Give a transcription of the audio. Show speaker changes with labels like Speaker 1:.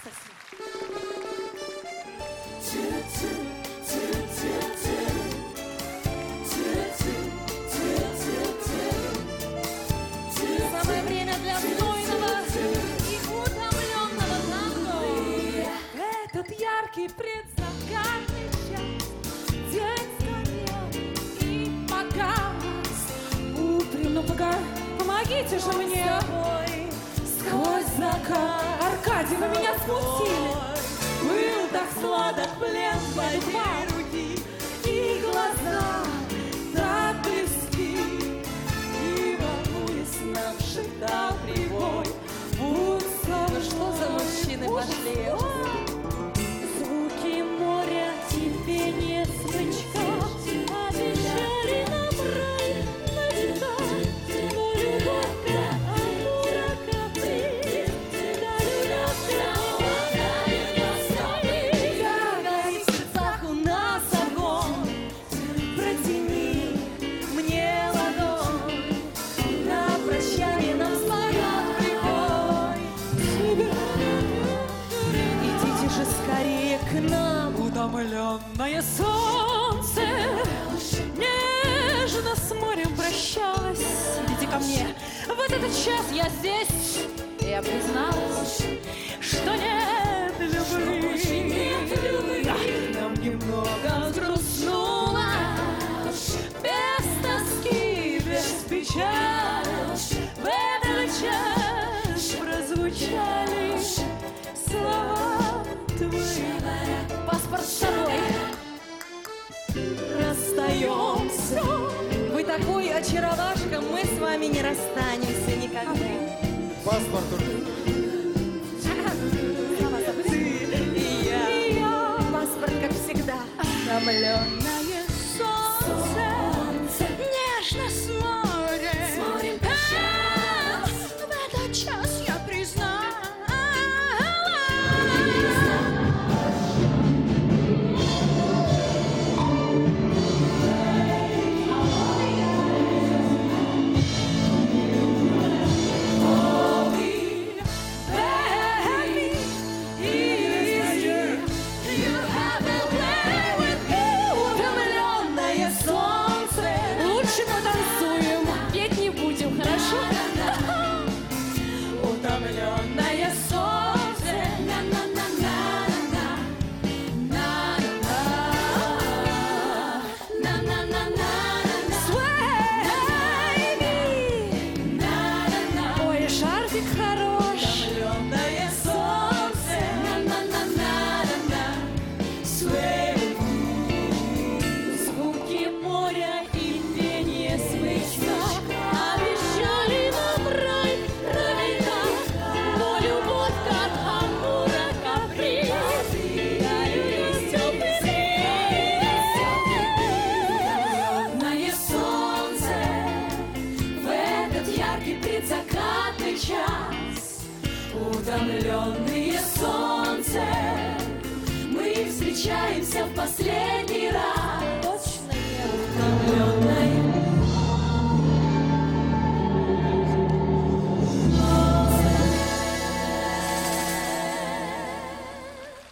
Speaker 1: Самое время для знойного и утомленного танго. Этот яркий предзакатный час, день скорее и погас. Утренний, ну помогите же мне. Сквозь закат. Аркадий, вы меня смутили.
Speaker 2: Был так сладок плен твоей руки, и глаза так близки, и волнуясь нам шептал прибой.
Speaker 1: Ну что за мужчины пошли? Звуки моря, типение смычка обещали нам рай на века. Но любовь Амура Капри дарю
Speaker 2: горит в сердцах у нас огонь. Протяни мне ладонь, на прощание нам слова прибой. Идите же скорее к нам,
Speaker 1: утомленное солнце нежно с морем прощалось. Идите ко мне, в этот час я здесь. Я призналась, что нет любви.
Speaker 2: нам немного
Speaker 1: Взгрустнула без тоски, без печали. В этот час прозвучали слова твои. Паспорт с собой.
Speaker 2: расстаемся.
Speaker 1: Вы такой очаровашка, мы с вами не расстанемся никогда.
Speaker 3: Паспорт
Speaker 1: Ты и я. Паспорт, как всегда. Утомленное солнце нежно с морем прощалось. В этот час я призналась. Лучше потанцуем, петь не будем, хорошо? Утомленное солнце, ой, шарфик хорош.
Speaker 2: Утомленное солнце,
Speaker 1: Звуки моря и пение смычка обещали нам рай на века. Но любовь, как Амура Капри, дарю ей теплый
Speaker 2: утомленное солнце, в этот яркий предзакатный час. Утомленные солнце, мы встречаемся в последний